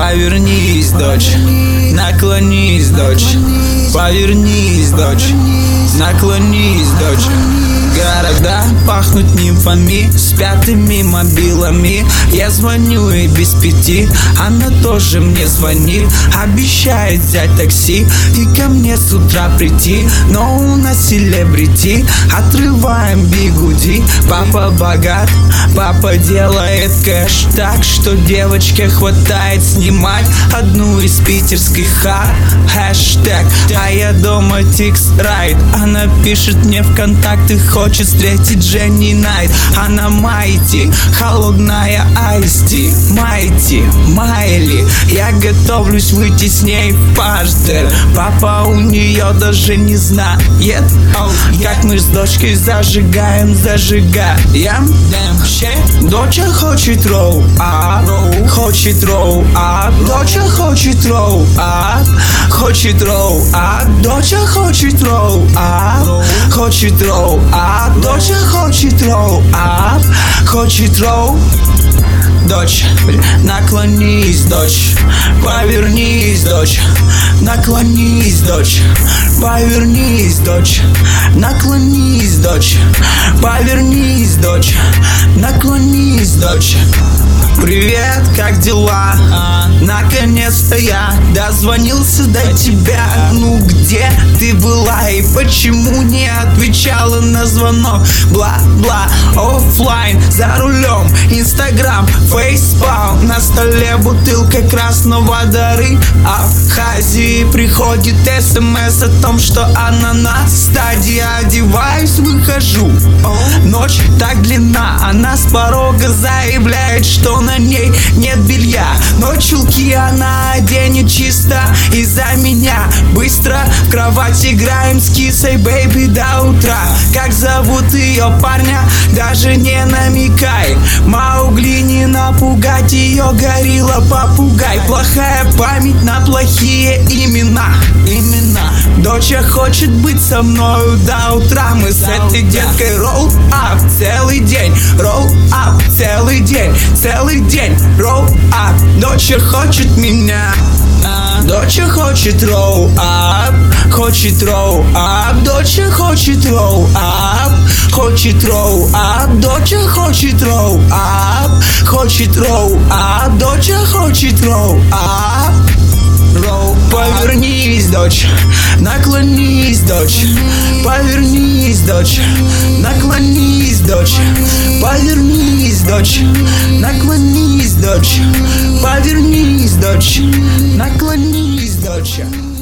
Повернись, дочь, наклонись, дочь. Повернись, дочь, наклонись, дочь. Города пахнут нимфами, с пятыми мобилами. Я звоню ей без 5, она тоже мне звонит. Обещает взять такси и ко мне с утра прийти. Но у нас селебрити, отрываем бигуди. Папа богат, папа делает кэш так, что девочке хватает снимать одну из питерских хат. Хэштег, а я дома тикс райд. Она пишет мне ВКонтакте, хочет встретить Дженни Найт. Она майти, холодная айсти. Майти, Майли. Я готовлюсь выйти с ней в паштер. Папа у нее даже не знает, как мы с дочкой зажигаем. Доча хочет роу, хочет роу, доча хочет роу, хочет роу, доча хочет роу, хочет роу, доча хочет роу, хочет роу. Дочь, наклонись, дочь, повернись, дочь, наклонись, дочь, повернись, дочь, наклонись, дочь, повернись, дочь, наклонись, дочь. Привет, как дела? Наконец-то я дозвонился до тебя. Ну где ты была и почему не отвечала на звонок? Бла-бла, оффлайн, за рулем, Инстаграм, фейспалм. На столе бутылка красного дары. А в Хазии приходит СМС о том, что она на стадии. Одеваюсь, выхожу, ночь так длинна. Она с порога заявляет, что на ней нет белья, но чулки она оденет чисто из-за меня. Быстро в кровать играем с кисой, бэйби, до утра. Как зовут ее парня, даже не намекай. Маугли не напугать ее, горилла попугай. Плохая память на плохие имена. Доча хочет быть со мною до утра. Мы с этой деткой roll up целый день, roll up целый день, roll up. Доча хочет меня, доча хочет roll up, хочет roll up. Доча хочет roll up, хочет roll up. Доча хочет roll up, хочет roll up. Доча хочет roll up. Повернись, дочь, наклонись, дочь, повернись, дочь, наклонись, дочь, повернись, дочь, наклонись, дочь, повернись, дочь, наклонись, дочь.